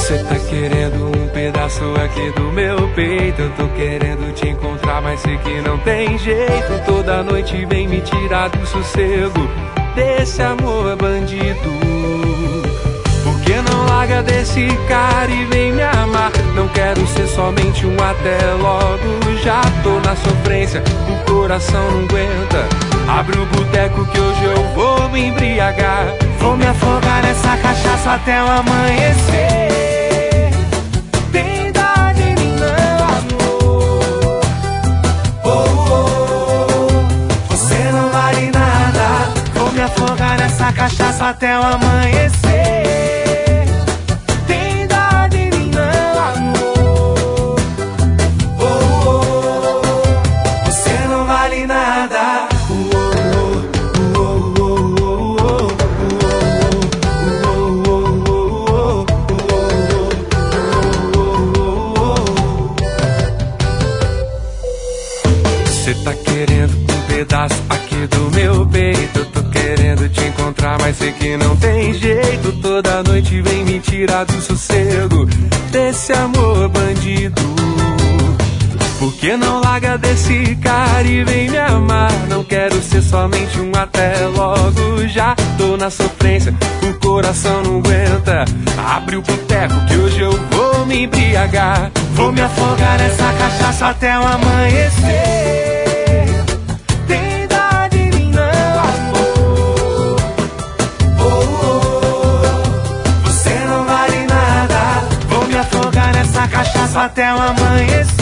Cê tá querendo um pedaço aqui do meu peito. Eu tô querendo te encontrar, mas sei que não tem jeito. Toda noite vem me tirar do sossego desse amor bandido. Por que não larga desse cara e vem me amar? Não quero ser somente um até logo. Já tô na sofrência, o coração não aguenta. Abre o boteco que hoje eu vou me embriagar. Vou me afogar nessa cachaça até o amanhecer. Tem dó de mim não, amor. Você não vale nada. Vou me afogar nessa cachaça até o amanhecer. Tem dó de mim não, amor. Você não vale nada. Cê tá querendo um pedaço aqui do meu peito. Eu tô querendo te encontrar, mas sei que não tem jeito. Toda noite vem me tirar do sossego desse amor bandido. Por que não larga desse cara e vem me amar? Não quero ser somente um até logo. Já tô na sofrência, o coração não aguenta. Abre o boteco que hoje eu vou me embriagar. Vou me afogar nessa cachaça até o amanhecer. Tem dó de mim não, amor. Você não vale nada. Vou me afogar nessa cachaça até o amanhecer.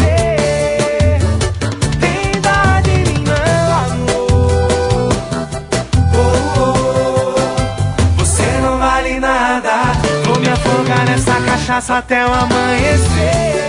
Vou me afogar nessa cachaça até o amanhecer.